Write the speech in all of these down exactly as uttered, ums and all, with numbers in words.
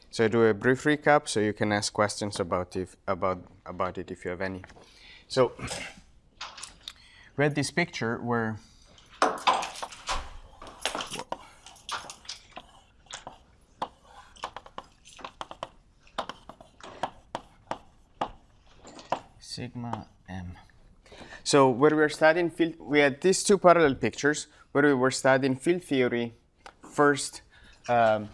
So I do a brief recap, so you can ask questions about if about about it if you have any. So we had this picture where sigma m. So where we were studying field, we had these two parallel pictures where we were studying field theory first um,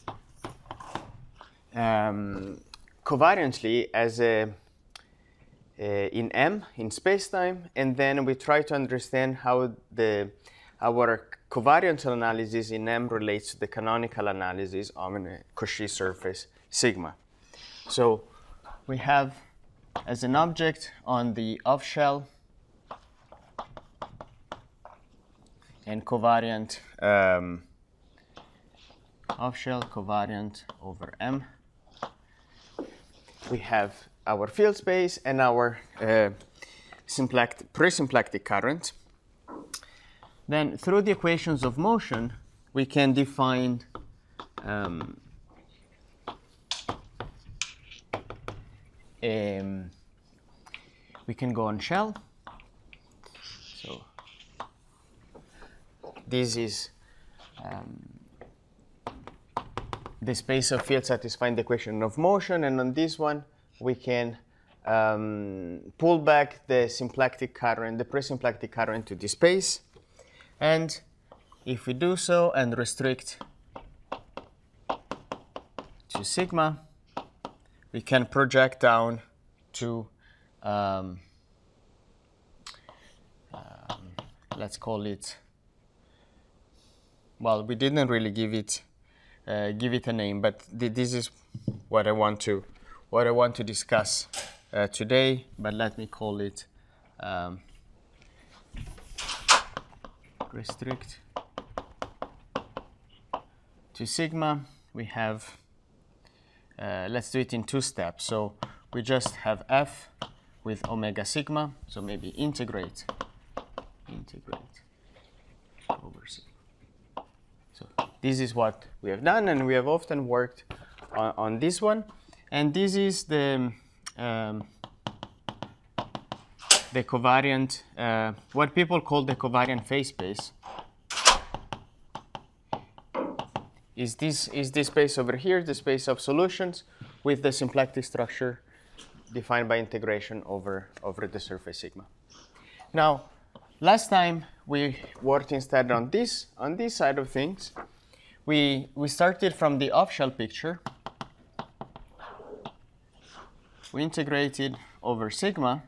um, covariantly as a uh, in M in spacetime, and then we try to understand how the our covariant analysis in M relates to the canonical analysis on a Cauchy surface sigma. So we have as an object on the off shell and covariant um, off shell covariant over M. We have our field space and our uh, symplectic, presymplectic current. Then through the equations of motion, we can define um, um, we can go on shell. So this is um, the space of field satisfying the equation of motion, and on this one we can um, pull back the symplectic current, the presymplectic current to this space. And if we do so and restrict to sigma, we can project down to, um, um, let's call it, well, we didn't really give it uh, give it a name, but th this is what I want to what I want to discuss uh, today. But let me call it um, restrict to sigma. We have uh, let's do it in two steps. So we just have f with omega sigma. So maybe integrate integrate over sigma. So this is what we have done, and we have often worked on, on this one. And this is the um, the covariant, uh, what people call the covariant phase space. Is this is this space over here, the space of solutions with the symplectic structure defined by integration over over the surface sigma. Now, last time we worked instead on this on this side of things. We we started from the off-shell picture. We integrated over sigma,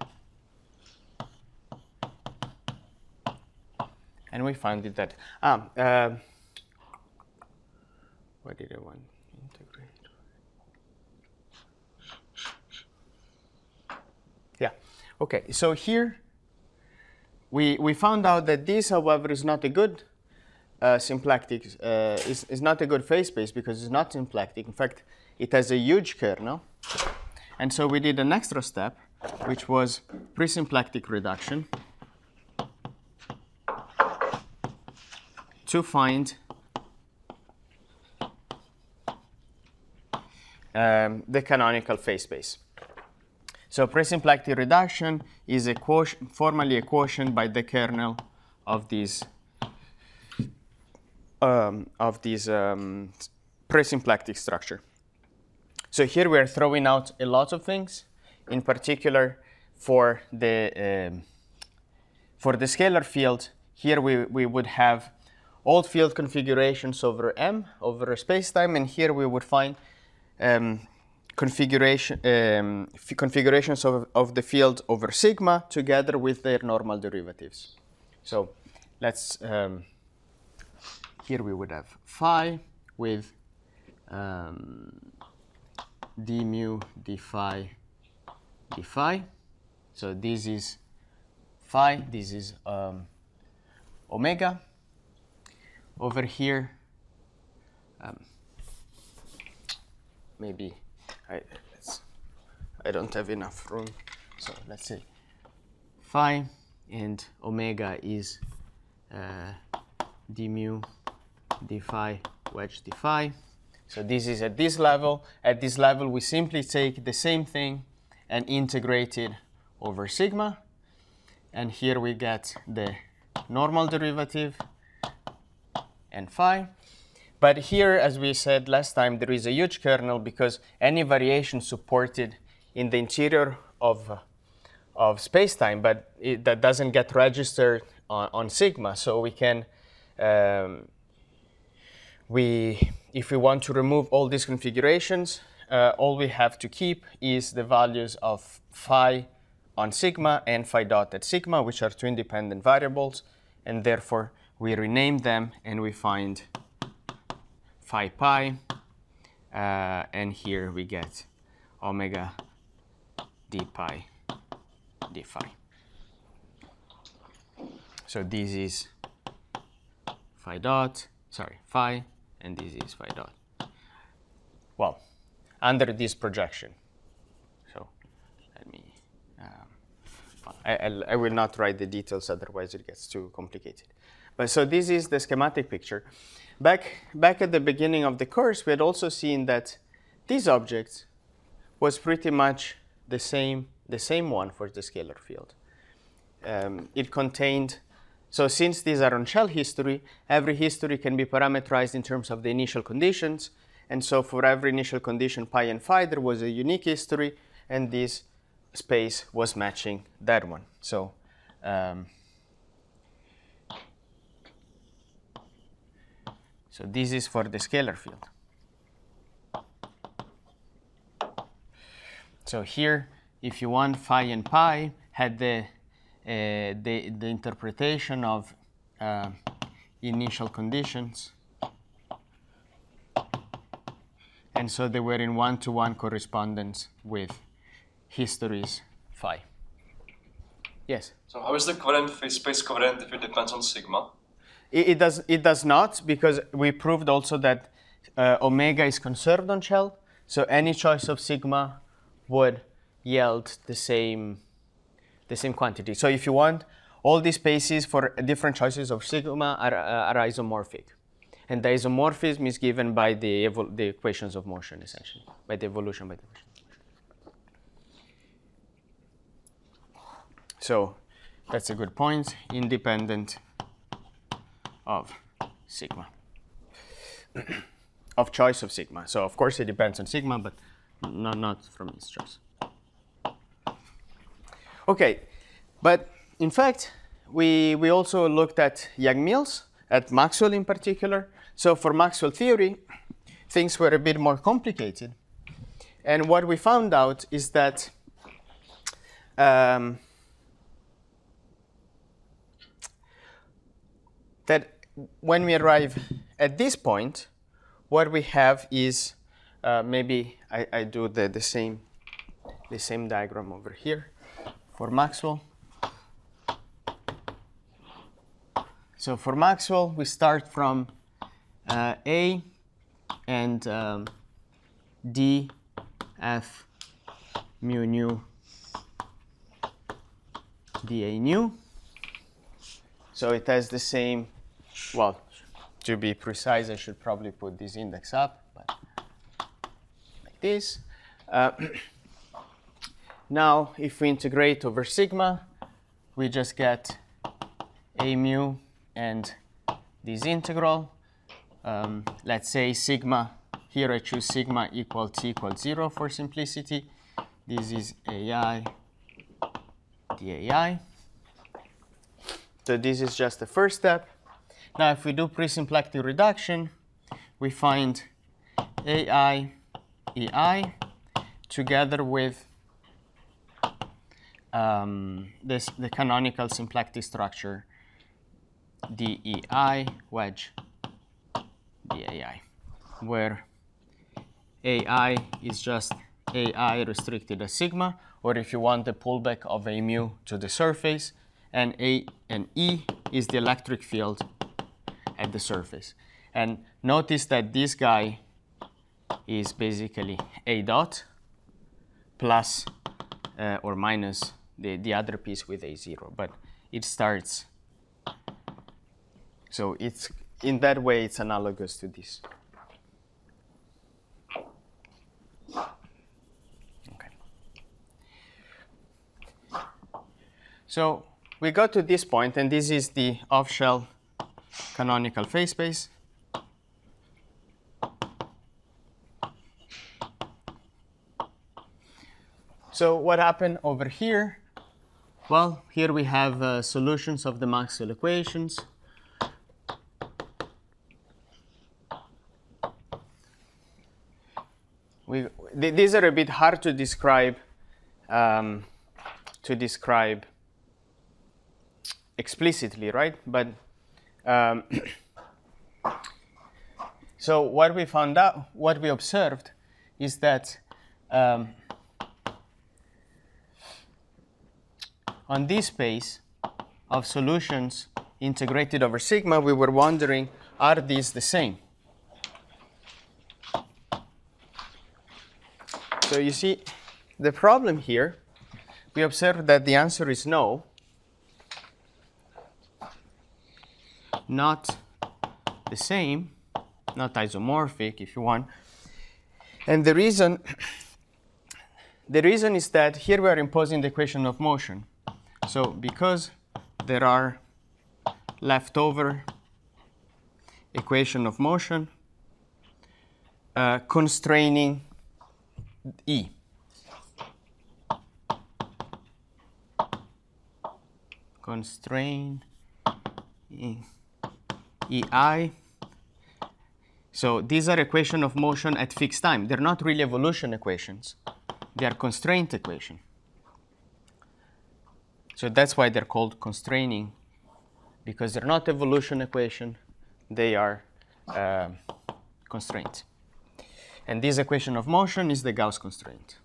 and we found it that ah uh, what did I want integrate? Yeah, okay. So here we we found out that this, however, is not a good uh, symplectic uh, is is not a good phase space because it's not symplectic. In fact, it has a huge kernel. And so we did an extra step, which was presymplectic reduction to find um, the canonical phase space. So presymplectic reduction is a quotient, formally a quotient by the kernel of these um, of these um, presymplectic structure. So here we are throwing out a lot of things, in particular for the um, for the scalar field. Here we, we would have all field configurations over M, over a spacetime, and here we would find um, configuration um, configurations of, of the field over sigma together with their normal derivatives. So let's um, here we would have phi with um, d mu d phi d phi. So this is phi, this is um, omega. Over here, um, maybe I, let's, I don't have enough room. So let's say phi and omega is uh, d mu d phi wedge d phi. So this is at this level. At this level, we simply take the same thing and integrate it over sigma. And here we get the normal derivative and phi. But here, as we said last time, there is a huge kernel because any variation supported in the interior of, uh, of space-time, but it, that doesn't get registered on, on sigma. So we can, um, we, if we want to remove all these configurations, uh, all we have to keep is the values of phi on sigma and phi dot at sigma, which are two independent variables, and therefore we rename them and we find phi pi, uh, and here we get omega d pi d phi. So this is phi dot, sorry, phi, and this is phi dot. Well, under this projection. So let me, um, well, I, I'll, I will not write the details, otherwise it gets too complicated. But so this is the schematic picture. Back, back at the beginning of the course, we had also seen that this object was pretty much the same, the same one for the scalar field. Um, it contained, so since these are on shell history, every history can be parameterized in terms of the initial conditions. And so for every initial condition pi and phi, there was a unique history, and this space was matching that one. So um, So this is for the scalar field. So here, if you want, phi and pi had the, uh, the, the interpretation of uh, initial conditions. And so they were in one-to-one correspondence with histories phi. Yes? So how is the covariant phase space covariant if it depends on sigma? It, it, does, it does not, because we proved also that uh, omega is conserved on shell. So any choice of sigma would yield the same, the same quantity. So if you want, all these spaces for different choices of sigma are, uh, are isomorphic. And the isomorphism is given by the, the equations of motion, essentially, by the evolution by the equation. So that's a good point, independent of sigma, of choice of sigma. So of course it depends on sigma, but not, not from its choice. Okay, but in fact, we, we also looked at Yang-Mills, at Maxwell in particular. So for Maxwell theory, things were a bit more complicated. And what we found out is that um, that when we arrive at this point, what we have is, uh, maybe I, I do the, the, same, the same diagram over here for Maxwell. So for Maxwell, we start from uh, A and um, D F mu nu dA nu. So it has the same, well, to be precise, I should probably put this index up, but like this. Uh, now, if we integrate over sigma, we just get A mu and this integral. Um, let's say sigma, here I choose sigma equal t equals zero for simplicity. This is A I dAI. So this is just the first step. Now if we do presymplectic reduction, we find A I E I together with um, this, the canonical symplectic structure D E I wedge D A I, where A I is just A I restricted as sigma, or if you want the pullback of A mu to the surface, and A and E is the electric field at the surface. And notice that this guy is basically A dot plus uh, or minus the, the other piece with A zero, but it starts. So it's in that way, it's analogous to this. So we got to this point, and this is the off-shell canonical phase space. So what happened over here? Well, here we have uh, solutions of the Maxwell equations. We, th these are a bit hard to describe, um, to describe explicitly, right? But um, so what we found out, what we observed, is that um, on this space of solutions integrated over sigma, we were wondering, are these the same? So you see, the problem here, we observe that the answer is no, not the same, not isomorphic, if you want. And the reason, the reason is that here we are imposing the equation of motion. So because there are leftover equation of motion uh, constraining E. Constrain E, EI. So these are equations of motion at fixed time. They're not really evolution equations. They are constraint equations. So that's why they're called constraining, because they're not evolution equation, they are uh, constraints. And this equation of motion is the Gauss constraint.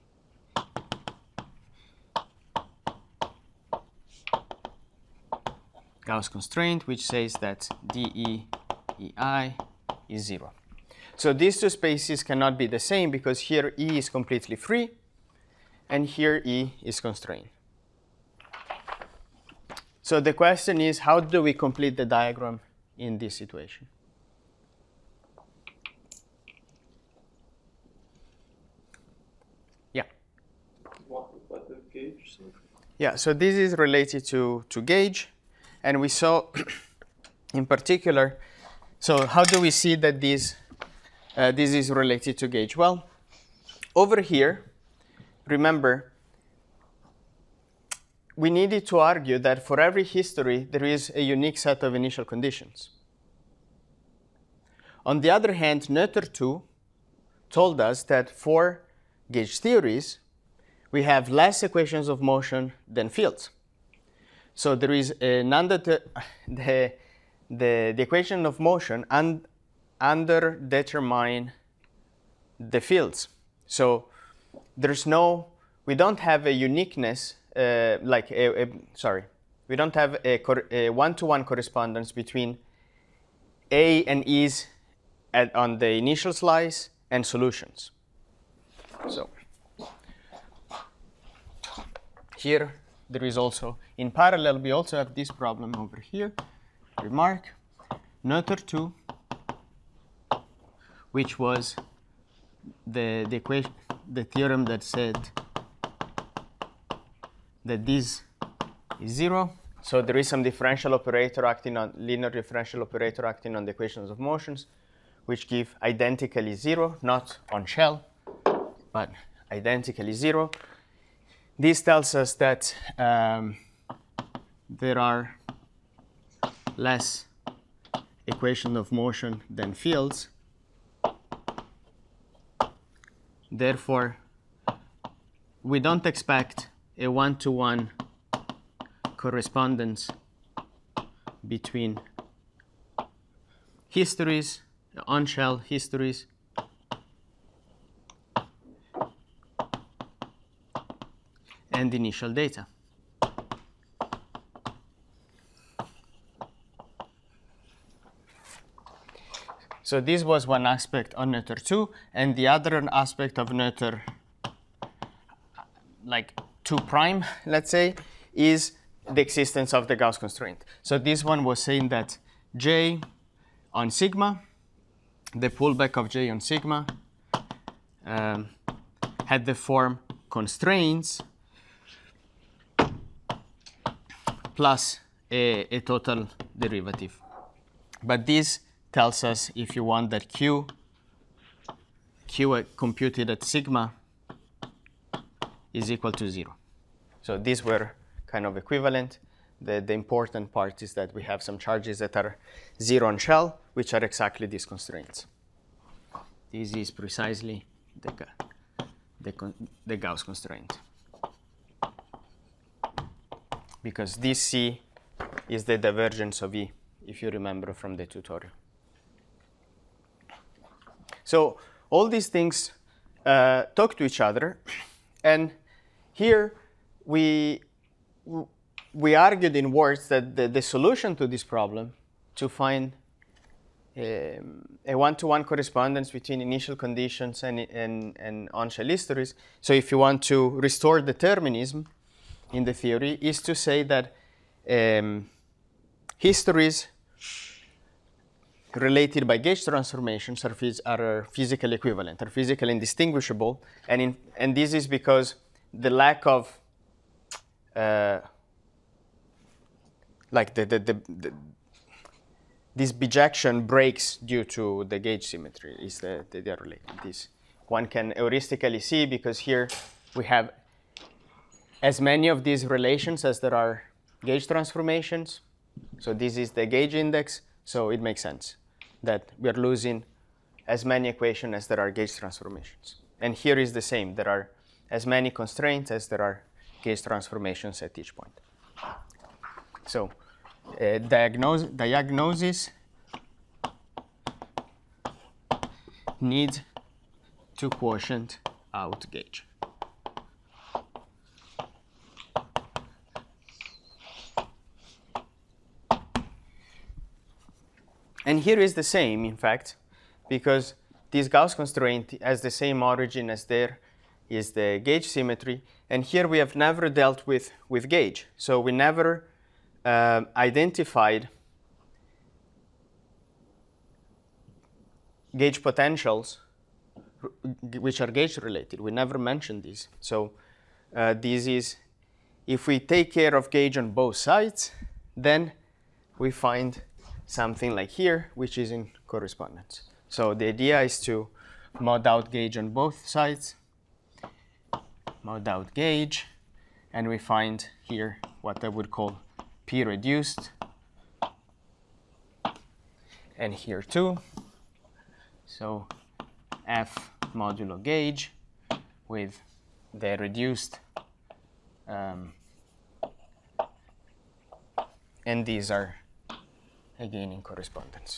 Gauss constraint, which says that dE EI is zero. So these two spaces cannot be the same because here E is completely free, and here E is constrained. So the question is, how do we complete the diagram in this situation? Yeah. What about the gauge? Yeah, so this is related to, to gauge. And we saw, in particular, so how do we see that this, uh, this is related to gauge? Well, over here, remember, we needed to argue that for every history, there is a unique set of initial conditions. On the other hand, Noether two told us that for gauge theories, we have less equations of motion than fields. So there is an under the, the, the equation of motion and under determine the fields. So there's no, we don't have a uniqueness, uh, like a, a, sorry, we don't have a, a one-to-one correspondence between A and E's at, on the initial slice and solutions. So here, there is also, in parallel, we also have this problem over here. Remark, Noether two, which was the, the equation, the theorem that said that this is zero. So there is some differential operator acting on, linear differential operator acting on the equations of motions, which give identically zero, not on shell, but identically zero. This tells us that um, there are less equations of motion than fields. Therefore, we don't expect a one-to-one correspondence between histories, on-shell histories, and initial data. So this was one aspect on Noether two, and the other aspect of Noether, like two prime, let's say, is the existence of the Gauss constraint. So this one was saying that J on sigma, the pullback of J on sigma, um, had the form constraints plus a, a total derivative. But this tells us, if you want, that Q, Q computed at sigma is equal to zero. So these were kind of equivalent. The, the important part is that we have some charges that are zero on shell, which are exactly these constraints. This is precisely the, the, the Gauss constraint. Because this C is the divergence of E, if you remember from the tutorial. So all these things uh, talk to each other. And here we, we argued in words that the, the solution to this problem, to find um, a one-to-one correspondence between initial conditions and, and, and on-shell histories. So if you want to restore determinism in the theory, is to say that um, histories related by gauge transformations are, phys are physically equivalent, are physically indistinguishable. And, in, and this is because the lack of, uh, like the, the, the, the, this bijection breaks due to the gauge symmetry, is the, the, they are related. This one can heuristically see, because here we have as many of these relations as there are gauge transformations. So this is the gauge index, so it makes sense that we are losing as many equations as there are gauge transformations. And here is the same. There are as many constraints as there are gauge transformations at each point. So uh, diagnose, diagnosis needs to quotient out gauge. And here is the same, in fact, because this Gauss constraint has the same origin as there is the gauge symmetry. And here we have never dealt with, with gauge. So we never uh, identified gauge potentials, which are gauge related. We never mentioned this. So uh, this is, if we take care of gauge on both sides, then we find something like here, which is in correspondence. So the idea is to mod out gauge on both sides, mod out gauge, and we find here what I would call P reduced, and here too. So F modulo gauge with the reduced, um, and these are again in correspondence.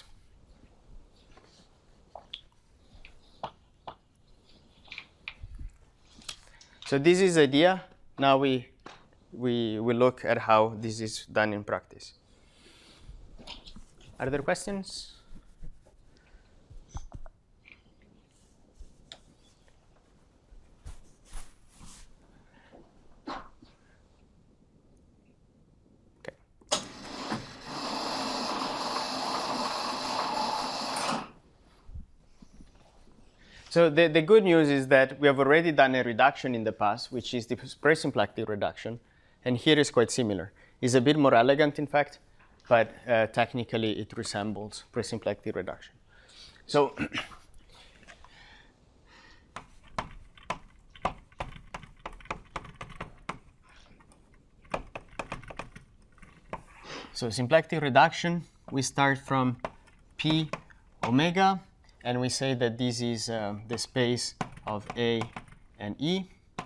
So this is the idea. Now we, we, we look at how this is done in practice. Are there questions? So the, the good news is that we have already done a reduction in the past, which is the presymplectic reduction. And here is quite similar. It's a bit more elegant, in fact, but uh, technically it resembles presymplectic reduction. So So symplectic reduction, we start from P omega, and we say that this is uh, the space of A and E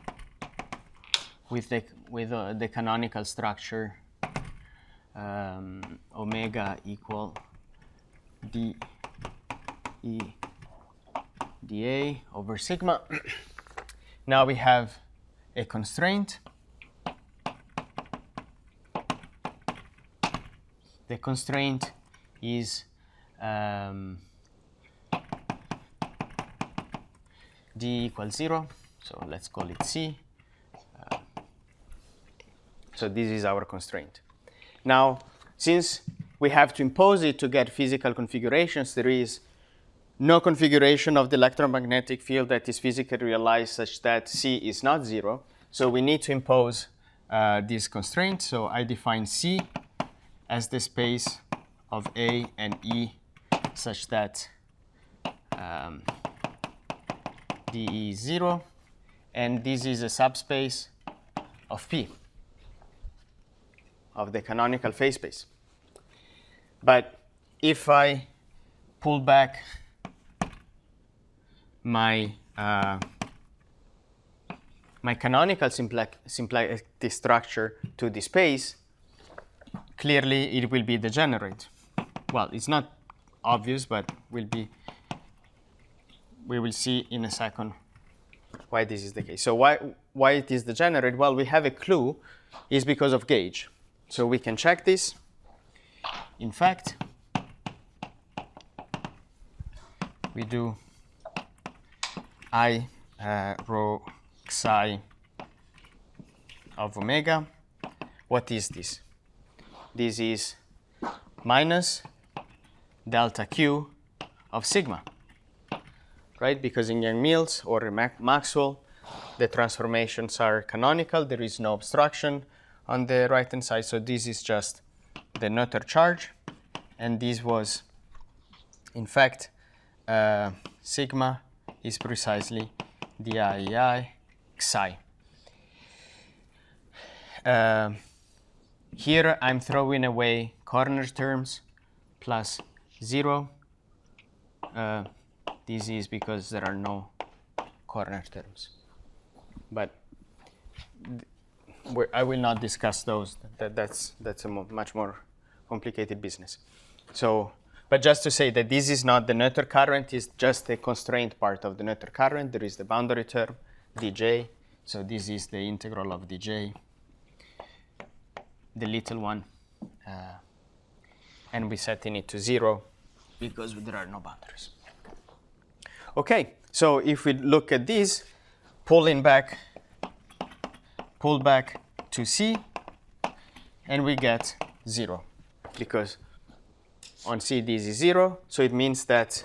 with the, with uh, the canonical structure um, omega equal d E dA over sigma. Now we have a constraint. The constraint is um, d equals zero, so let's call it C. Uh, so this is our constraint. Now, since we have to impose it to get physical configurations, there is no configuration of the electromagnetic field that is physically realized such that C is not zero. So we need to impose uh, this constraint. So I define C as the space of A and E such that um, D E is zero, and this is a subspace of P, of the canonical phase space. But if I pull back my uh, my canonical symplectic structure to the space, clearly it will be degenerate. Well, it's not obvious, but will be. We will see in a second why this is the case. So why why it is degenerate? Well, we have a clue. Is because of gauge. So we can check this. In fact, we do I uh, rho psi of omega. What is this? This is minus delta Q of sigma, right? Because in Yang-Mills or Maxwell, the transformations are canonical. There is no obstruction on the right-hand side. So this is just the Noether charge. And this was, in fact, uh, sigma is precisely d I E I psi. Uh, here I'm throwing away corner terms plus zero. Uh, this is because there are no corner terms. But I will not discuss those. That, that's that's a mo much more complicated business. So, but just to say that this is not the Noether current, is just the constraint part of the Noether current. There is the boundary term, dj. So this is the integral of dj, the little one. Uh, and we're setting it to zero because there are no boundaries. Okay, so if we look at this, pulling back, pull back to C, and we get zero, because on C this is zero, so it means that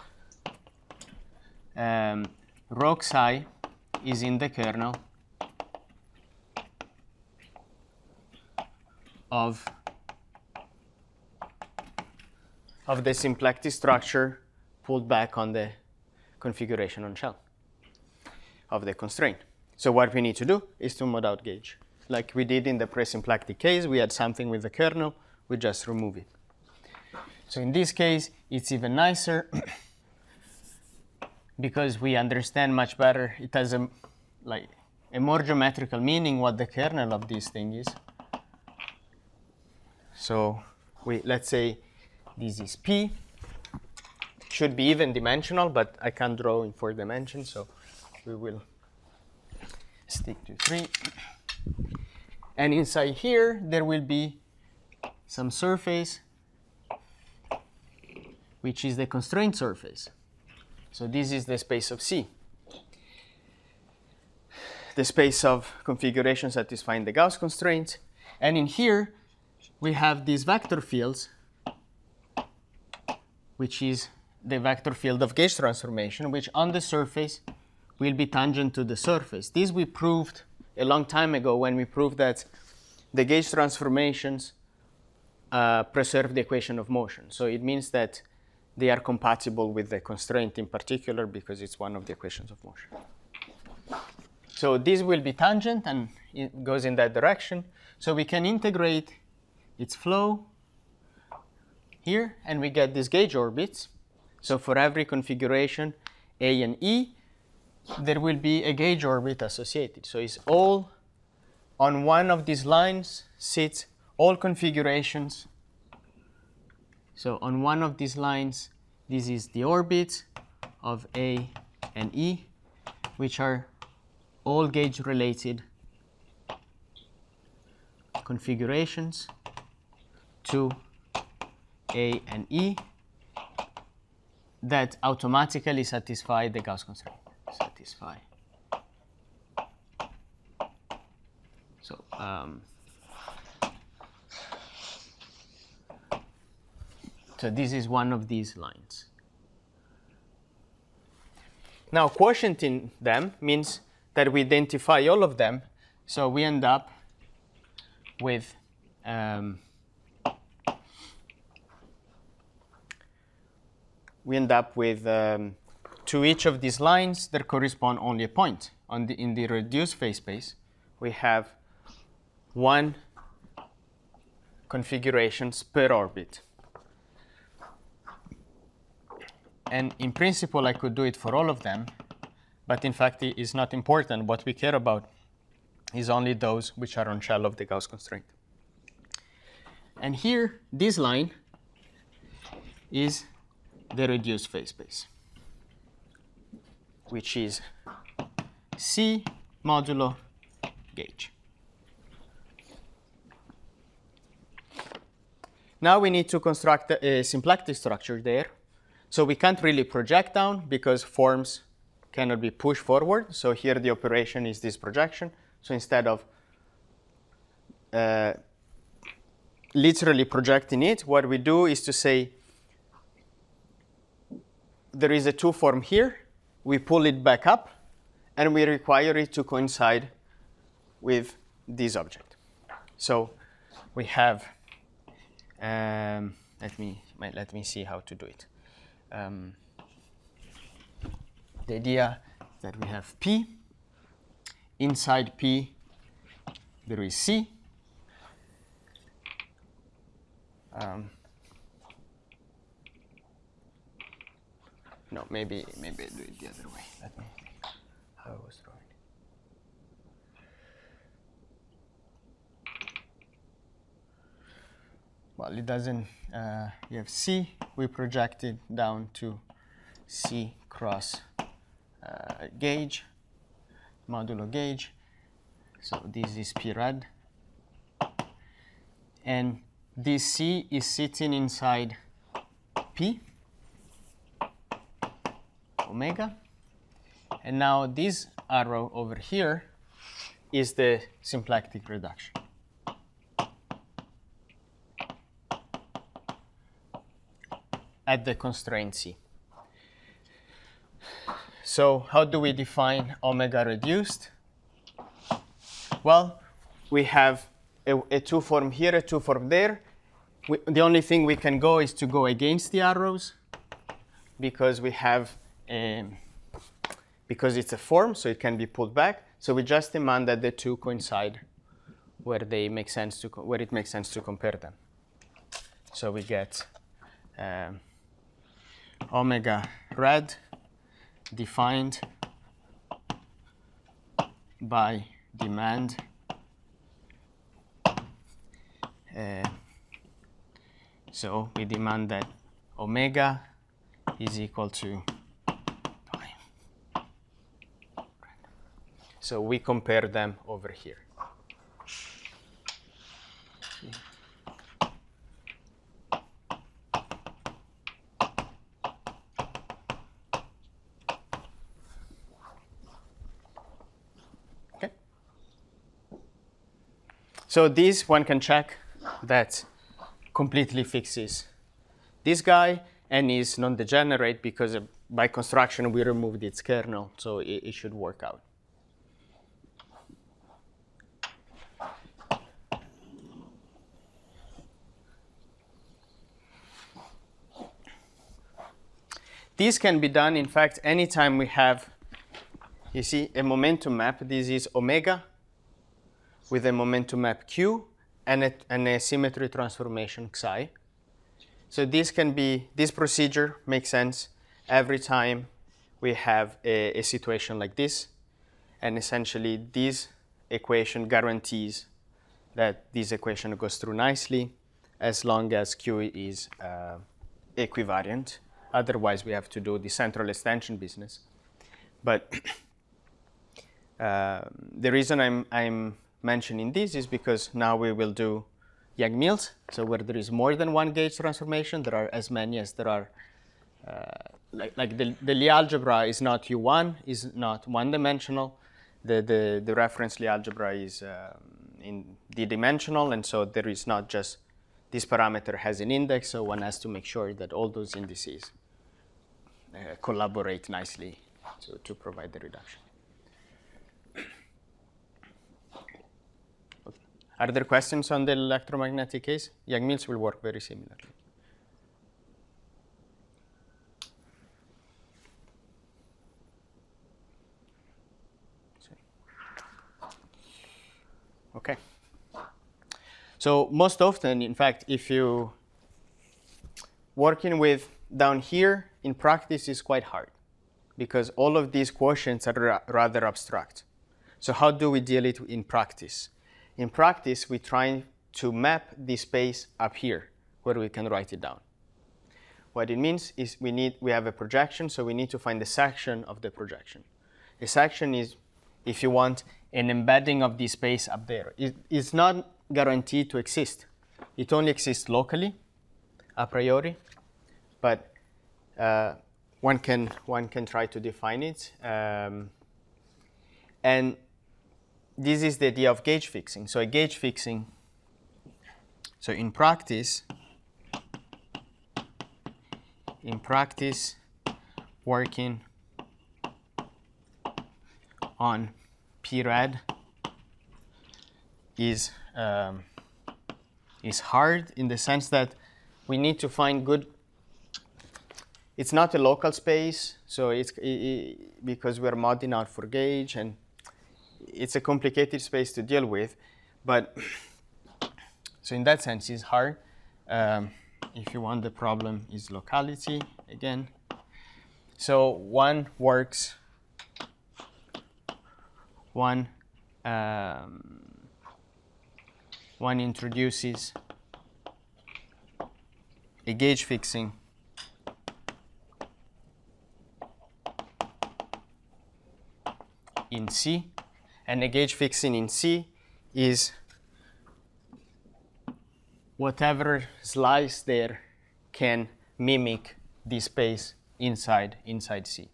um, rho psi is in the kernel of of the symplectic structure pulled back on the configuration on shell of the constraint. So what we need to do is to mod out gauge. Like we did in the presymplectic case, we had something with the kernel, we just remove it. So in this case, it's even nicer because we understand much better. It has a, like, a more geometrical meaning what the kernel of this thing is. So we, let's say this is P. Should be even dimensional, but I can't draw in four dimensions, so we will stick to three. And inside here, there will be some surface, which is the constraint surface. So this is the space of C, the space of configuration satisfying the Gauss constraints. And in here, we have these vector fields, which is the vector field of gauge transformation, which on the surface will be tangent to the surface. This we proved a long time ago when we proved that the gauge transformations uh, preserve the equation of motion. So it means that they are compatible with the constraint in particular because it's one of the equations of motion. So this will be tangent and it goes in that direction. So we can integrate its flow here and we get these gauge orbits. So for every configuration A and E, there will be a gauge orbit associated. So it's all on one of these lines sits all configurations. So on one of these lines, this is the orbits of A and E, which are all gauge related configurations to A and E that automatically satisfy the Gauss constraint. Satisfy. So um, so this is one of these lines. Now quotienting them means that we identify all of them, so we end up with um, we end up with um, to each of these lines there correspond only a point. On the in the reduced phase space, we have one configurations per orbit. And in principle, I could do it for all of them, but in fact, it is not important. What we care about is only those which are on shell of the Gauss constraint. And here, this line is the reduced phase space, which is C modulo gauge. Now we need to construct a symplectic structure there. So we can't really project down because forms cannot be pushed forward. So here the operation is this projection. So instead of uh, literally projecting it, what we do is to say there is a two form here. We pull it back up, and we require it to coincide with this object. So we have, um, let me let me see how to do it. Um, the idea that we have P. Inside P, there is C. Um, no, maybe maybe I do it the other way. Let me think how I was drawing. Well, it doesn't. Uh, you have C. We project it down to C cross uh, gauge, modulo gauge. So this is P rad. And this C is sitting inside P, omega. And now this arrow over here is the symplectic reduction. At the constraint C. So how do we define omega reduced? Well, we have a, a two form here, a two form there. We, the only thing we can go is to go against the arrows because we have a, because it's a form, so it can be pulled back. So we just demand that the two coincide where they make sense to where it makes sense to compare them. So we get um, omega rad defined by demand uh, so we demand that omega is equal to pi. So we compare them over here. So this one can check that completely fixes this guy and is non-degenerate because uh, by construction we removed its kernel, so it, it should work out. This can be done, in fact, anytime we have, you see, a momentum map. This is omega with a momentum map Q and a, and a symmetry transformation Xi. So this can be, this procedure makes sense every time we have a, a situation like this. And essentially, this equation guarantees that this equation goes through nicely as long as Q is uh, equivariant. Otherwise, we have to do the central extension business. But uh, the reason I'm, I'm mentioning this is because now we will do Yang-Mills. So where there is more than one gauge transformation, there are as many as there are. Uh, like like the, the Lie algebra is not U one, is not one-dimensional. The, the, the reference Lie algebra is um, in d-dimensional, and so there is not just this parameter has an index, so one has to make sure that all those indices uh, collaborate nicely to, to provide the reduction. Are there questions on the electromagnetic case? Yang-Mills will work very similarly. Okay. So most often, in fact, if you working with down here in practice is quite hard because all of these quotients are ra rather abstract. So how do we deal it in practice? In practice, we try to map the space up here where we can write it down. What it means is we need we have a projection, so we need to find the section of the projection. A section is, if you want, an embedding of the space up there. It is not guaranteed to exist. It only exists locally, a priori, but uh, one can one can try to define it. Um, and this is the idea of gauge fixing. So a gauge fixing. So in practice, in practice, working on P RAD is um, is hard in the sense that we need to find good. It's not a local space, so it's it, it, because we're modding out for gauge, and it's a complicated space to deal with. But so in that sense, it's hard. Um, if you want, the problem is locality again. So one works. One um, one introduces a gauge fixing in C, and a gauge fixing in C is whatever slice there can mimic the space inside inside C.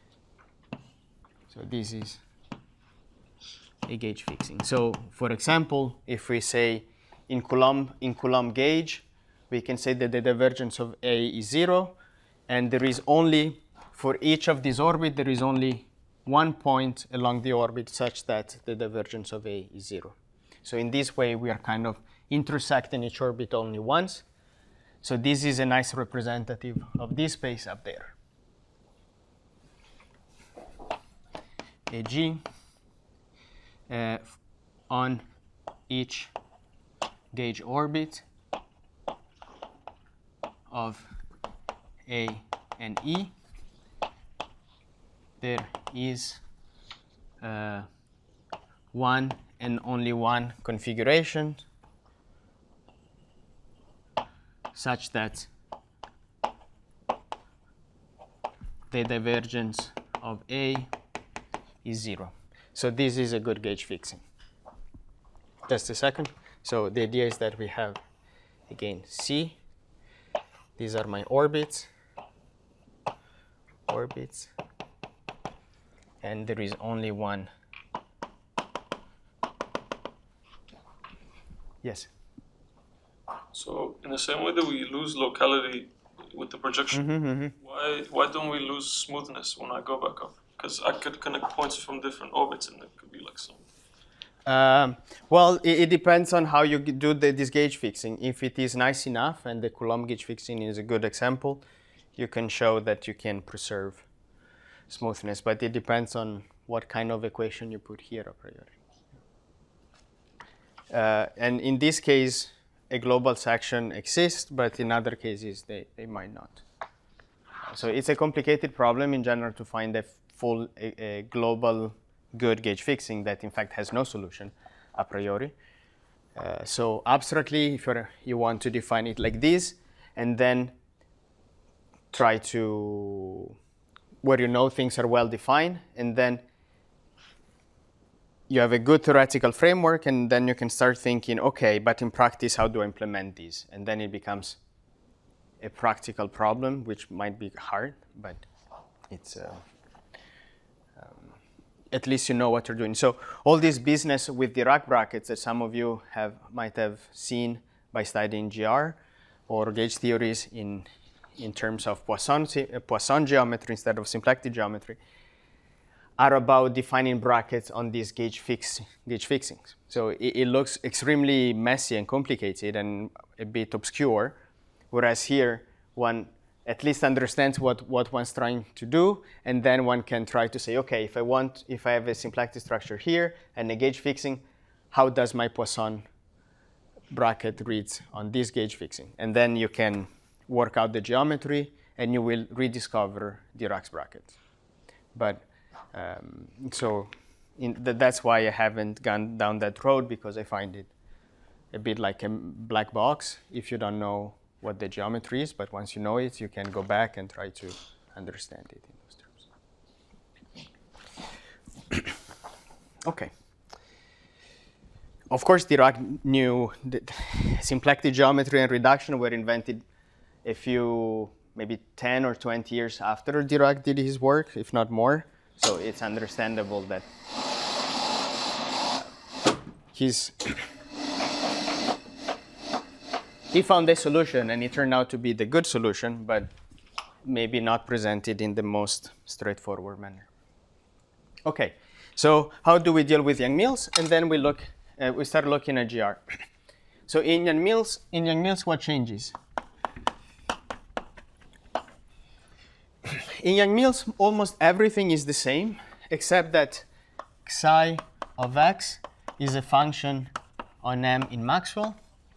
So this is a gauge fixing. So for example, if we say in Coulomb in Coulomb gauge, we can say that the divergence of A is zero, and there is only, for each of these orbits, there is only one point along the orbit such that the divergence of A is zero. So in this way, we are kind of intersecting each orbit only once. So this is a nice representative of this space up there. A G uh, on each gauge orbit of A and E, there is uh, one and only one configuration such that the divergence of A is zero. So this is a good gauge fixing. Just a second. So the idea is that we have, again, C. These are my orbits, orbits, and there is only one. Yes? So in the same way that we lose locality with the projection, Mm-hmm, mm-hmm. why why don't we lose smoothness when I go back up? Because I could connect points from different orbits and it could be like some. Um, well, it, it depends on how you do the, this gauge fixing. If it is nice enough, and the Coulomb gauge fixing is a good example, you can show that you can preserve smoothness, but it depends on what kind of equation you put here a priori. Uh, and in this case, a global section exists, but in other cases, they, they might not. So it's a complicated problem in general to find a full a, a global good gauge fixing that in fact has no solution a priori. Uh, so abstractly, if you're, you want to define it like this, and then try to, where you know things are well defined, and then you have a good theoretical framework, and then you can start thinking, okay, but in practice, how do I implement these? And then it becomes a practical problem, which might be hard, but it's, uh, um, at least you know what you're doing. So all this business with Dirac brackets that some of you have might have seen by studying G R or gauge theories in, in terms of Poisson, Poisson geometry instead of symplectic geometry. are about defining brackets on these gauge, fix, gauge fixings. So it, it looks extremely messy and complicated and a bit obscure, whereas here one at least understands what, what one's trying to do, and then one can try to say, okay, if I want, if I have a symplectic structure here and a gauge fixing, how does my Poisson bracket reads on this gauge fixing? And then you can work out the geometry, and you will rediscover Dirac's bracket. But um, so in th that's why I haven't gone down that road, because I find it a bit like a black box if you don't know what the geometry is. But once you know it, you can go back and try to understand it in those terms. Okay. Of course, Dirac knew that symplectic geometry and reduction were invented a few, maybe ten or twenty years after Dirac did his work, if not more. So it's understandable that he's he found a solution, and it turned out to be the good solution, but maybe not presented in the most straightforward manner. Okay, so how do we deal with Yang-Mills? And then we look, uh, we start looking at G R. So in Yang-Mills, in Yang-Mills, what changes? In Yang-Mills, almost everything is the same, except that psi of x is a function on M in Maxwell.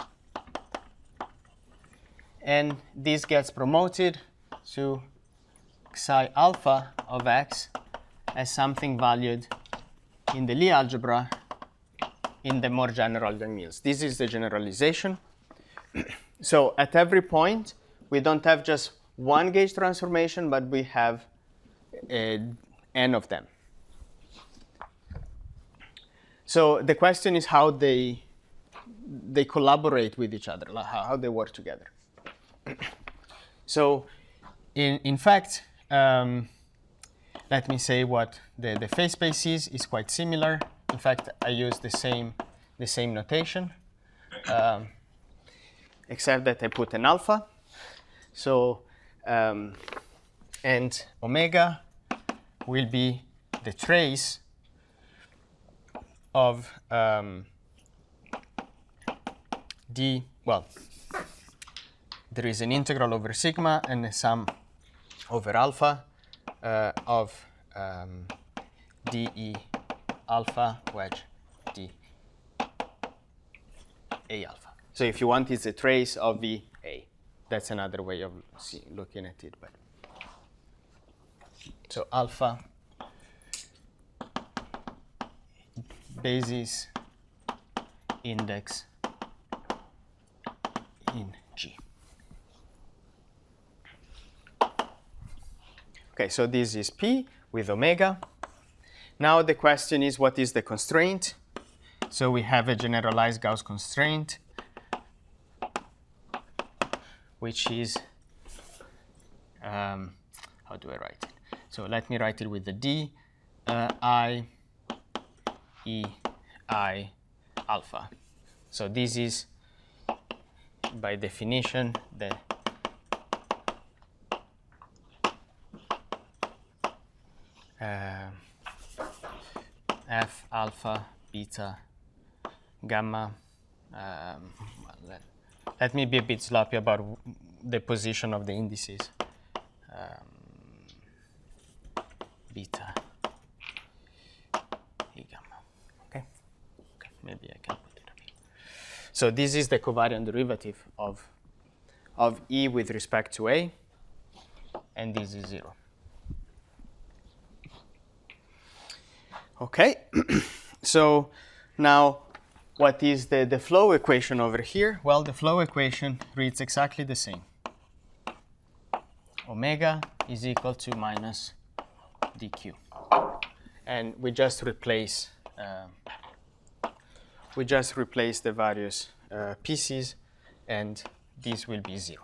And this gets promoted to psi alpha of x as something valued in the Lie algebra in the more general Yang-Mills. This is the generalization. So at every point, we don't have just one gauge transformation, but we have uh, n of them. So the question is how they, they collaborate with each other, how, how they work together. So in, in fact, um, let me say what the, the phase space is, is quite similar. In fact, I use the same, the same notation, um, except that I put an alpha. So, um, and omega will be the trace of um, d, well, there is an integral over sigma and a sum over alpha uh, of um, dE alpha wedge d A alpha. So if you want, it's a trace of the A. That's another way of see, looking at it. But so alpha basis index in G. Okay, so this is P with omega. Now the question is, what is the constraint? So we have a generalized Gauss constraint, which is, um, how do I write it? So let me write it with the D, uh, I, E, I, alpha. So this is, by definition, the uh, F, alpha, beta, gamma. Um, well, let, let me be a bit sloppy about the position of the indices. Um, beta, E gamma. Okay? Okay, maybe I can put it up here. So this is the covariant derivative of, of E with respect to A, and this is zero. Okay, so now what is the, the flow equation over here? Well, the flow equation reads exactly the same. Omega is equal to minus dq. And we just replace uh, we just replace the various uh, pieces, and this will be zero.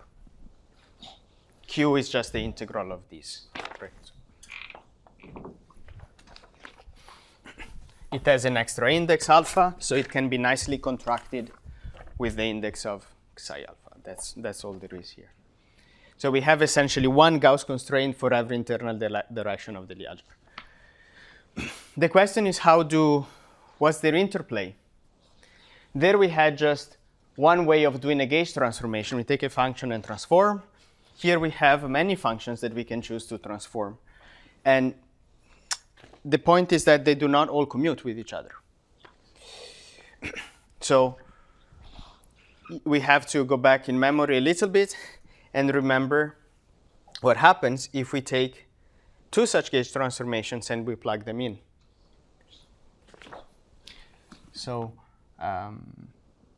Q is just the integral of this. Right? It has an extra index alpha, so it can be nicely contracted with the index of psi alpha. That's, that's all there is here. So we have essentially one Gauss constraint for every internal direction of the Lie algebra. the question is how do, what's their interplay? There we had just one way of doing a gauge transformation. We take a function and transform. Here we have many functions that we can choose to transform. And the point is that they do not all commute with each other. So we have to go back in memory a little bit and remember what happens if we take two such gauge transformations and we plug them in. So um,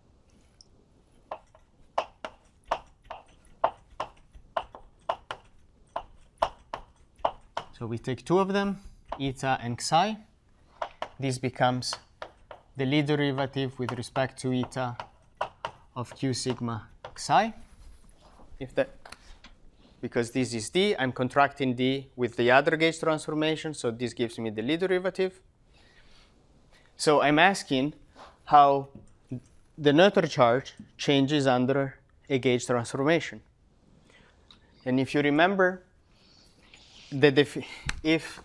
so we take two of them, eta and psi. This becomes the Lie derivative with respect to eta of q sigma psi. If that, because this is d, I'm contracting d with the other gauge transformation, so this gives me the Lie derivative. So I'm asking how the Noether charge changes under a gauge transformation. And if you remember, the if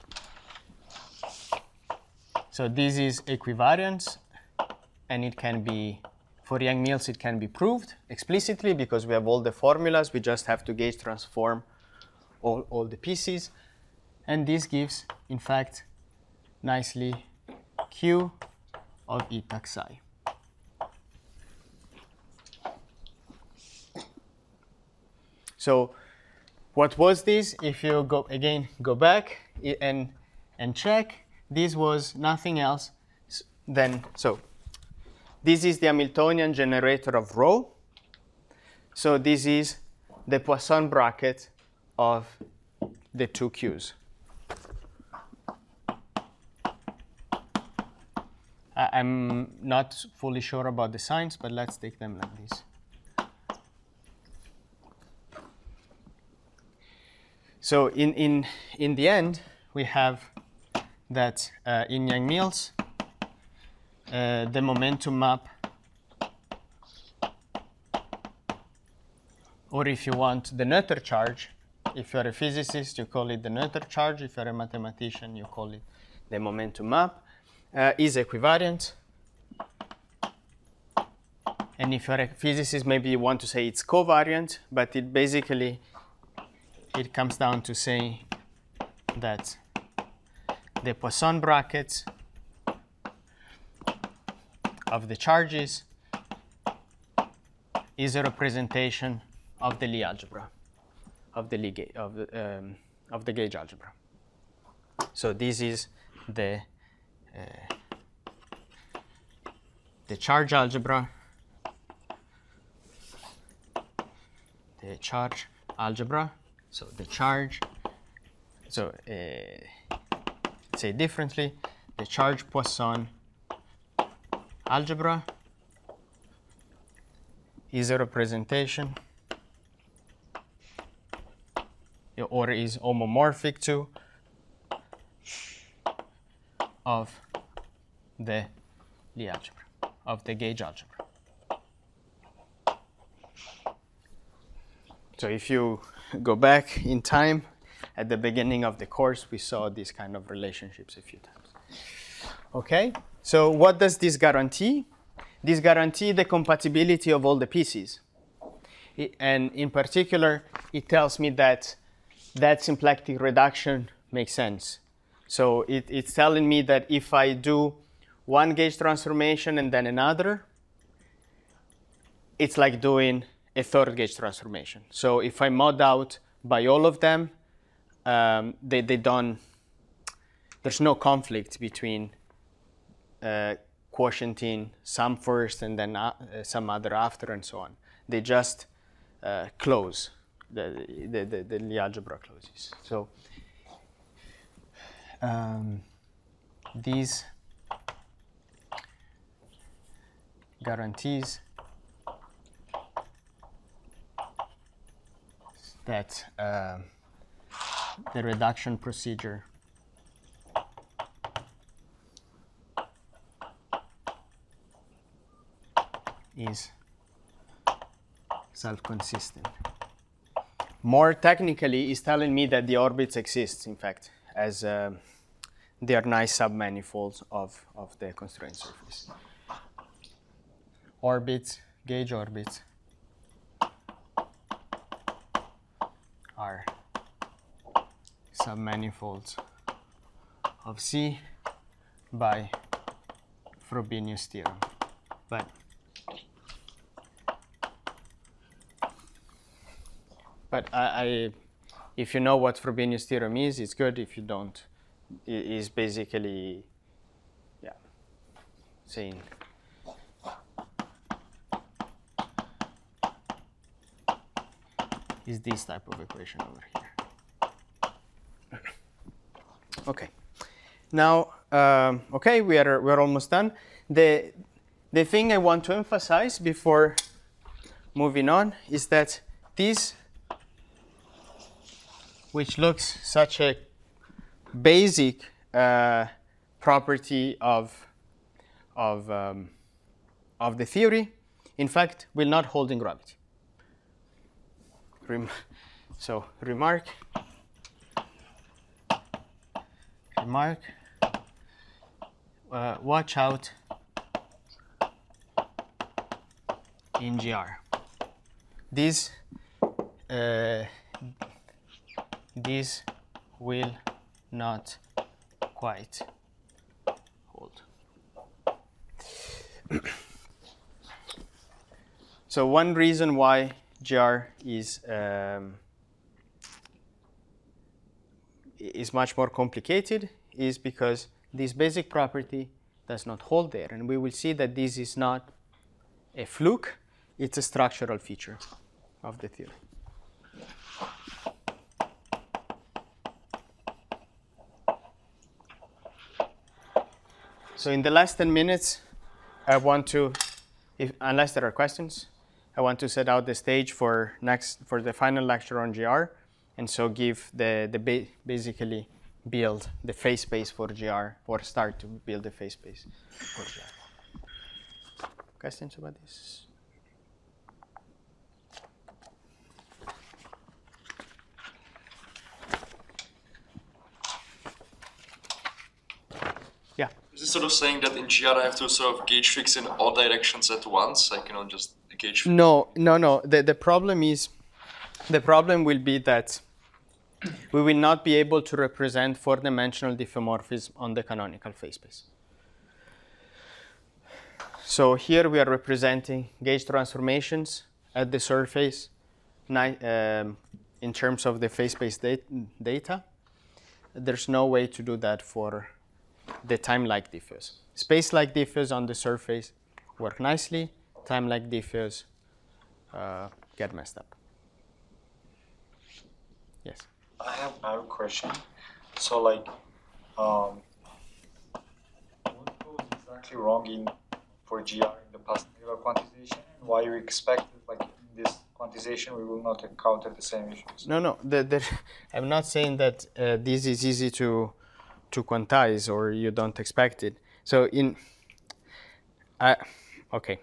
so this is equivariance, and it can be, for Yang-Mills, it can be proved explicitly because we have all the formulas. We just have to gauge transform all, all the pieces. And this gives, in fact, nicely q of eta psi. So what was this? If you go again, go back and, and check, this was nothing else than, so this is the Hamiltonian generator of rho. So this is the Poisson bracket of the two Q's. I, I'm not fully sure about the signs, but let's take them like this. So in, in, in the end, we have that uh, in Yang-Mills, uh, the momentum map, or if you want the Noether charge, if you're a physicist, you call it the Noether charge. If you're a mathematician, you call it the momentum map, uh, is equivariant. And if you're a physicist, maybe you want to say it's covariant, but it basically, it comes down to saying that the Poisson brackets of the charges is a representation of the Lie algebra, of the Lie of the, um, of the gauge algebra. So this is the uh, the charge algebra, the charge algebra. So the charge, so uh, say differently, the charge Poisson algebra is a representation or is homomorphic to of the Lie algebra, of the gauge algebra. So if you go back in time, at the beginning of the course, we saw these kind of relationships a few times. Okay, so what does this guarantee? This guarantees the compatibility of all the pieces. It, and in particular, it tells me that that symplectic reduction makes sense. So it, it's telling me that if I do one gauge transformation and then another, it's like doing a third gauge transformation. So if I mod out by all of them, um, they, they don't, there's no conflict between uh, quotienting some first and then uh, some other after and so on. They just uh, close, the, the, the, the Lie algebra closes. So um, these guarantees that uh, the reduction procedure is self-consistent. More technically, it's telling me that the orbits exist, in fact, as uh, they are nice submanifolds of, of the constraint surface. Orbits, gauge orbits are submanifolds of C by Frobenius theorem. But but I, I if you know what Frobenius theorem is, it's good. If you don't, it is basically yeah saying is this type of equation over here. Okay. Now, um, okay, we are we're almost done. The the thing I want to emphasize before moving on is that this, which looks such a basic uh, property of of um, of the theory, in fact, will not hold in gravity. Rem so remark. Remark. Uh, watch out in G R. This uh, this will not quite hold. So one reason why G R is um, is much more complicated is because this basic property does not hold there, and we will see that this is not a fluke, it's a structural feature of the theory. So in the last ten minutes, I want to, if, unless there are questions, I want to set out the stage for next for the final lecture on G R, and so give the the ba basically build the phase space for G R, or start to build the phase space for G R. Questions about this? Yeah. Is this sort of saying that in G R I have to sort of gauge fix in all directions at once? I cannot just gauge fix? No, no, no. The, the problem is, the problem will be that we will not be able to represent four-dimensional diffeomorphism on the canonical phase space. So here we are representing gauge transformations at the surface um, in terms of the phase space dat data. There's no way to do that for the time-like diffeos. Space-like diffeos on the surface work nicely. Time-like diffeos uh, get messed up. Yes? I have another question. So, like, um, what goes exactly wrong in for G R in the past integral quantization, and why you expect like in this quantization we will not encounter the same issues? No, no. The, the, I'm not saying that uh, this is easy to to quantize or you don't expect it. So in, uh, okay.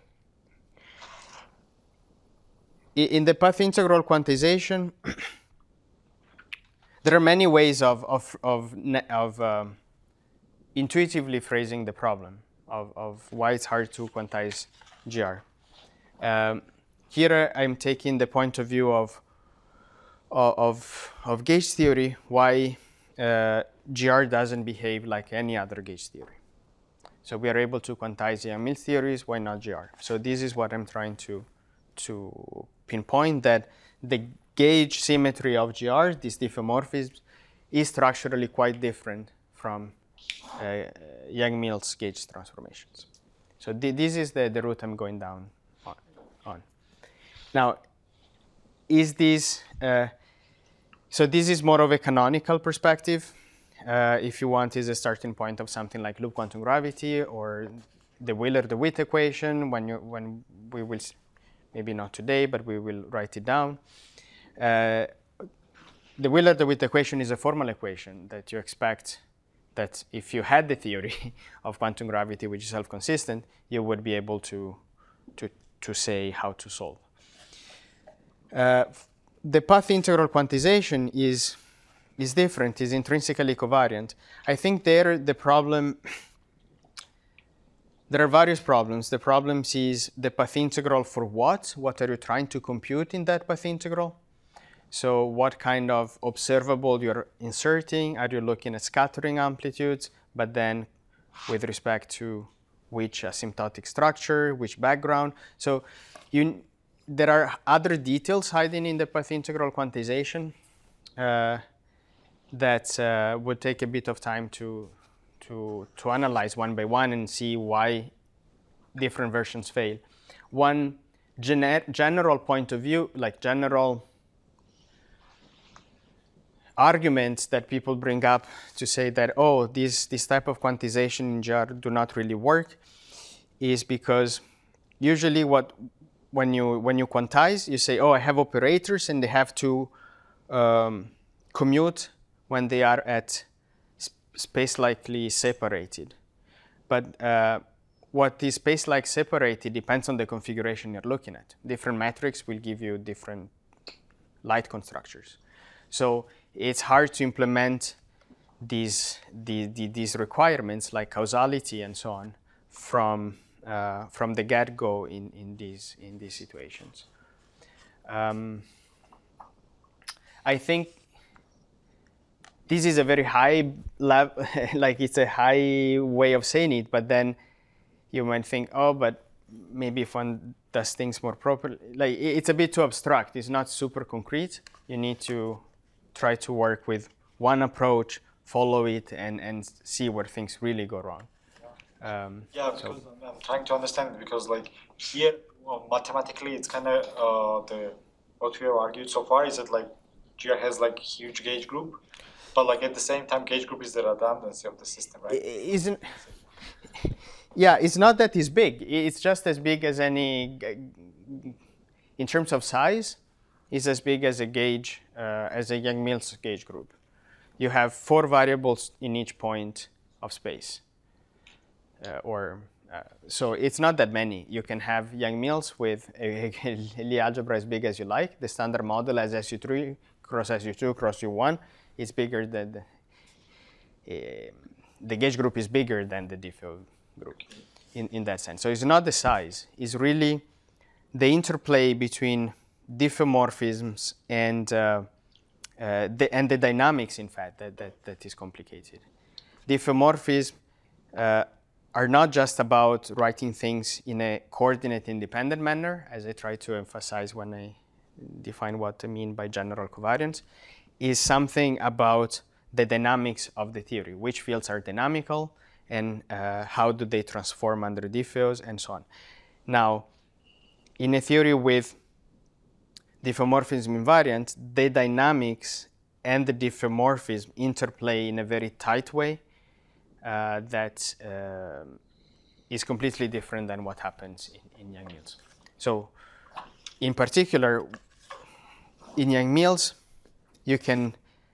In the path integral quantization, there are many ways of, of, of, of um, intuitively phrasing the problem of, of why it's hard to quantize G R. Um, here I'm taking the point of view of, of, of gauge theory, why uh, G R doesn't behave like any other gauge theory. So we are able to quantize Yang-Mills theories, why not G R? So this is what I'm trying to, to pinpoint, that the gauge symmetry of G R, these diffeomorphisms, is structurally quite different from uh, Yang-Mills gauge transformations. So th this is the, the route I'm going down on. on. Now, is this, uh, so this is more of a canonical perspective. Uh, if you want, is a starting point of something like loop quantum gravity or the Wheeler-DeWitt equation, when, you, when we will, maybe not today, but we will write it down. Uh, the Wheeler-DeWitt equation is a formal equation that you expect that if you had the theory of quantum gravity, which is self-consistent, you would be able to, to, to say how to solve. Uh, the path integral quantization is is different, is intrinsically covariant. I think there the problem, there are various problems. The problem is the path integral for what? What are you trying to compute in that path integral? So what kind of observable you're inserting? Are you looking at scattering amplitudes, but then with respect to which asymptotic structure, which background? So you, there are other details hiding in the path integral quantization uh, that uh, would take a bit of time to, to, to analyze one by one and see why different versions fail. One gener general point of view, like general arguments that people bring up to say that, oh, this, this type of quantization in G R do not really work, is because usually what, when you, when you quantize, you say, oh, I have operators and they have to um, commute when they are at sp space-likely separated. But uh, what is space-like separated depends on the configuration you're looking at. Different metrics will give you different light constructors. So it's hard to implement these, the, the, these requirements like causality and so on from, uh, from the get-go in, in, these, in these situations. Um, I think this is a very high level, like it's a high way of saying it, but then you might think, oh, but maybe if one does things more properly, like it's a bit too abstract. It's not super concrete. You need to try to work with one approach, follow it, and, and see where things really go wrong. Yeah, um, yeah because so. I'm, I'm trying to understand it, because like here, well, mathematically, it's kind of uh, the what we have argued so far is that like G R has like huge gauge group, but like at the same time, gauge group is the redundancy of the system, right? Isn't, yeah, it's not that it's big. It's just as big as any, in terms of size, is as big as a gauge, uh, as a Yang-Mills gauge group. You have four variables in each point of space. Uh, or uh, so it's not that many. You can have Yang-Mills with a, a Lie algebra as big as you like. The standard model as S U three cross S U two cross U one is bigger than the, uh, the gauge group is bigger than the Diffie group in, in that sense. So it's not the size. It's really the interplay between diffeomorphisms and uh, uh, the, and the dynamics, in fact, that, that, that is complicated. Diffeomorphisms uh, are not just about writing things in a coordinate-independent manner, as I try to emphasize when I define what I mean by general covariance, is something about the dynamics of the theory, which fields are dynamical, and uh, how do they transform under diffeos, and so on. Now, in a theory with diffeomorphism invariant, the dynamics and the diffeomorphism interplay in a very tight way uh, that uh, is completely different than what happens in, in Yang-Mills. So, in particular, in Yang-Mills, you can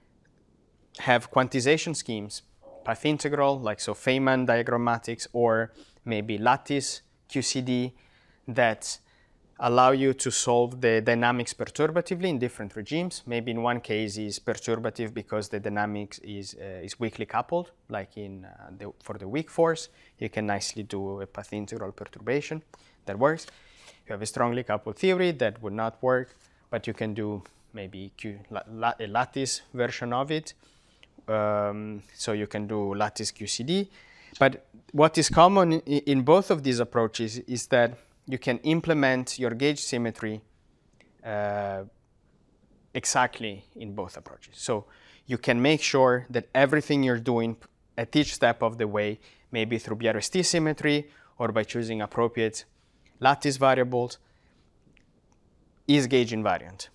have quantization schemes, path integral, like so Feynman diagrammatics, or maybe lattice Q C D, that allow you to solve the dynamics perturbatively in different regimes. Maybe in one case is perturbative because the dynamics is, uh, is weakly coupled, like in uh, the, for the weak force. You can nicely do a path integral perturbation that works. You have a strongly coupled theory that would not work, but you can do maybe Q, la, a lattice version of it. Um, so you can do lattice Q C D. But what is common in, in both of these approaches is that you can implement your gauge symmetry uh, exactly in both approaches. So you can make sure that everything you're doing at each step of the way, maybe through B R S T symmetry or by choosing appropriate lattice variables, is gauge invariant.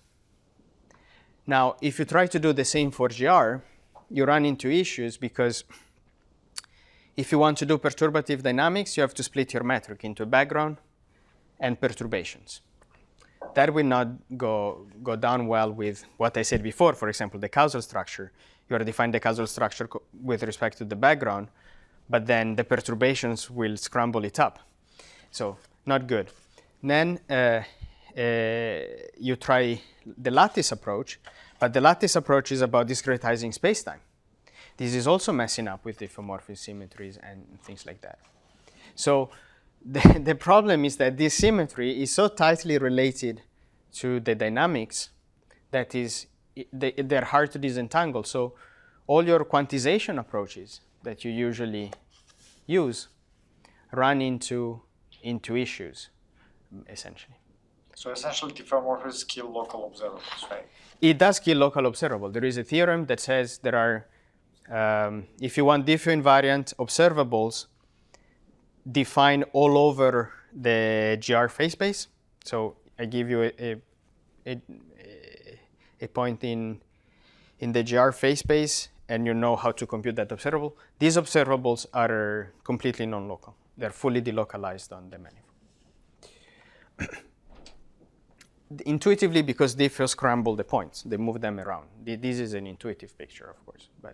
Now, if you try to do the same for G R, you run into issues because if you want to do perturbative dynamics, you have to split your metric into background and perturbations. That will not go, go down well with what I said before, for example, the causal structure. You already define the causal structure with respect to the background, but then the perturbations will scramble it up. So not good. Then uh, uh, you try the lattice approach, But the lattice approach is about discretizing spacetime. This is also messing up with diffeomorphic symmetries and things like that. So the, the problem is that this symmetry is so tightly related to the dynamics that is they, they're hard to disentangle. So all your quantization approaches that you usually use run into, into issues, essentially. So essentially, diffeomorphisms kill local observables, right? It does kill local observable. There is a theorem that says there are, um, if you want diffeom invariant observables, define all over the G R phase space. So I give you a, a, a, a point in, in the G R phase space, and you know how to compute that observable. These observables are completely non-local. They're fully delocalized on the manifold. Intuitively, because they first scramble the points, they move them around. This is an intuitive picture, of course, but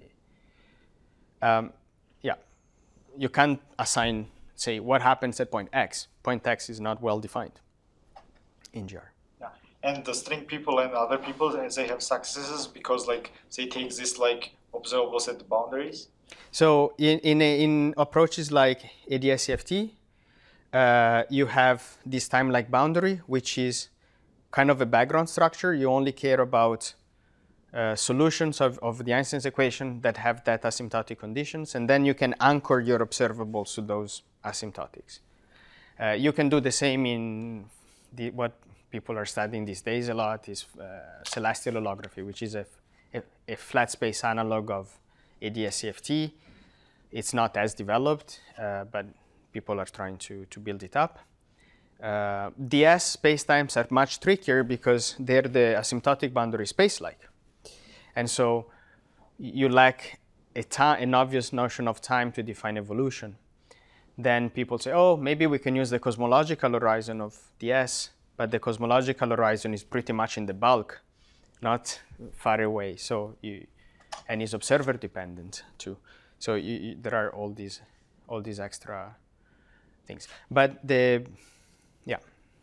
um, yeah, you can't assign, say, what happens at point X. Point X is not well defined in G R. Yeah, and the string people and other people, they have successes because, like, they take this like observables at the boundaries. So in in, a, in approaches like A D S C F T, uh, you have this time-like boundary, which is kind of a background structure. You only care about uh, solutions of, of the Einstein's equation that have that asymptotic conditions, and then you can anchor your observables to those asymptotics. Uh, you can do the same in the, what people are studying these days a lot is uh, celestial holography, which is a, a, a flat space analog of A D S C F T. It's not as developed, uh, but people are trying to, to build it up. Uh, D S spacetimes are much trickier because they're the asymptotic boundary space-like. And so you lack a an obvious notion of time to define evolution. Then people say, oh, maybe we can use the cosmological horizon of D S, but the cosmological horizon is pretty much in the bulk, not far away. So you, and is observer dependent too. So you, you, there are all these, all these extra things. But the Yeah.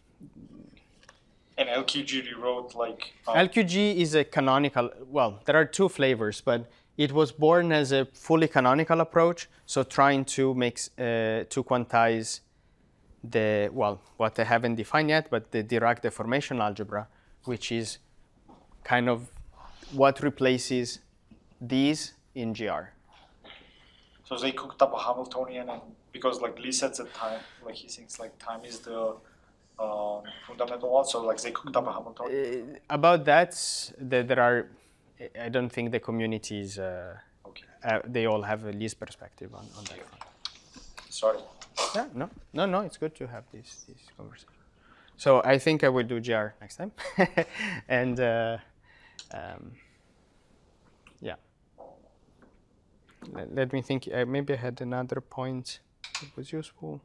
And L Q G rewrote like... Um, L Q G is a canonical, well, there are two flavors, but it was born as a fully canonical approach, so trying to make, uh, to quantize the, well, what they haven't defined yet, but the Dirac deformation algebra, which is kind of what replaces these in G R. So they cooked up a Hamiltonian, and because like Lee says at time, like he thinks like time is the uh, fundamental one, so like they cooked up a Hamiltonian. Uh, about that, the, there are, I don't think the communities, uh, Okay. uh, they all have a least perspective on, on that. Sorry. Yeah, no, no, no, it's good to have this, this conversation. So I think I will do G R next time. And uh, um, yeah. Let, let me think, uh, maybe I had another point that was useful.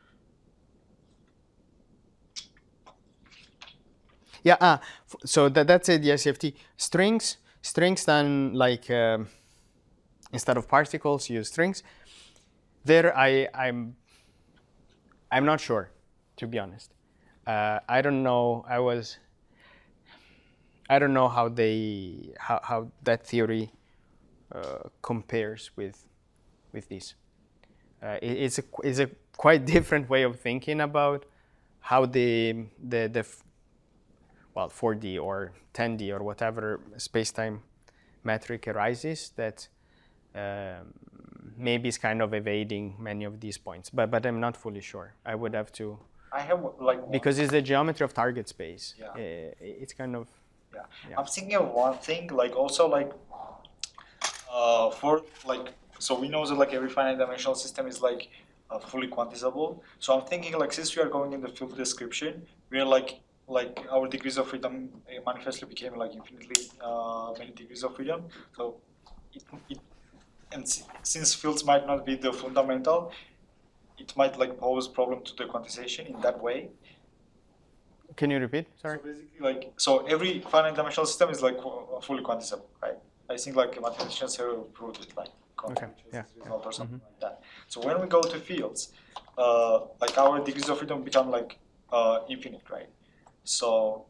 Yeah, ah, so that, that's a D S C F T. Strings, strings done like, um, instead of particles, use strings. There, I, I'm, I'm not sure, to be honest. Uh, I don't know, I was, I don't know how they, how, how that theory uh, compares with, with this. Uh, it, it's, a, it's a quite different way of thinking about how the, the, the well, four D or ten D or whatever space-time metric arises that um, maybe is kind of evading many of these points, but, but I'm not fully sure. I would have to, I have like one. because it's the geometry of target space. Yeah. Uh, it's kind of, Yeah. Yeah. I'm thinking of one thing, like also like uh, for like, so we know that like every finite dimensional system is like uh, fully quantizable. So I'm thinking like since we are going in the field description, we are like like our degrees of freedom uh, manifestly became like infinitely uh, many degrees of freedom. So it, it and si- since fields might not be the fundamental, it might like pose problem to the quantization in that way. can you repeat? Sorry. So basically, like, so every finite dimensional system is like qu- fully quantizable, right? I think like mathematicians have proved it, like, Okay, yeah, result or something like that. So when we go to fields, uh, like our degrees of freedom become like uh, infinite, right? So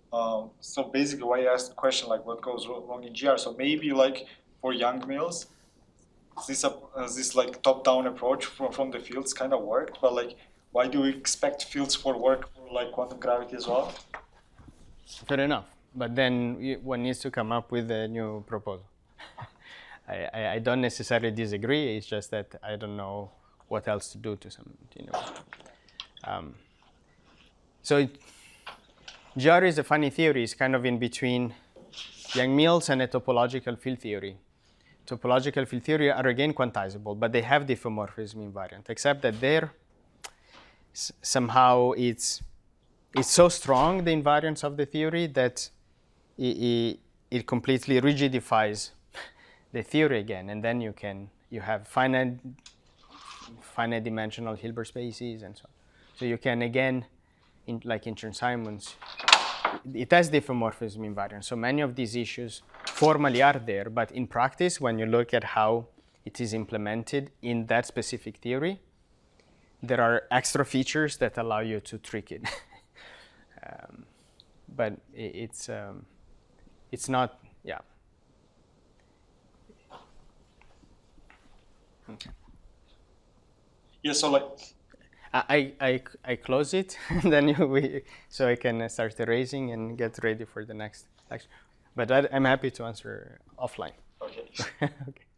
Um, so basically, why I asked the question like what goes wro- wrong in G R? So maybe like for young males, this uh, this like top-down approach from from the fields kind of worked, but like why do we expect fields for work for like quantum gravity as well? Fair enough. But then y- one needs to come up with a new proposal. I, I, I don't necessarily disagree. It's just that I don't know what else to do to some, you know. Um, so it, G R is a funny theory. It's kind of in between Yang-Mills and a topological field theory. Topological field theory are again quantizable, but they have diffeomorphism invariant, except that there s- somehow it's it's so strong, the invariance of the theory, that it, it, it completely rigidifies the theory again, and then you can you have finite finite dimensional Hilbert spaces and so on. So you can again, in, like in Chern-Simons, it has diffeomorphism invariance. So many of these issues formally are there, but in practice, when you look at how it is implemented in that specific theory, there are extra features that allow you to trick it. um, but it, it's um, it's not, yeah. Okay. Yeah. So like. I, I, I close it, and then you, we, so I can uh, start erasing and get ready for the next lecture. But I, I'm happy to answer offline. Okay. Okay.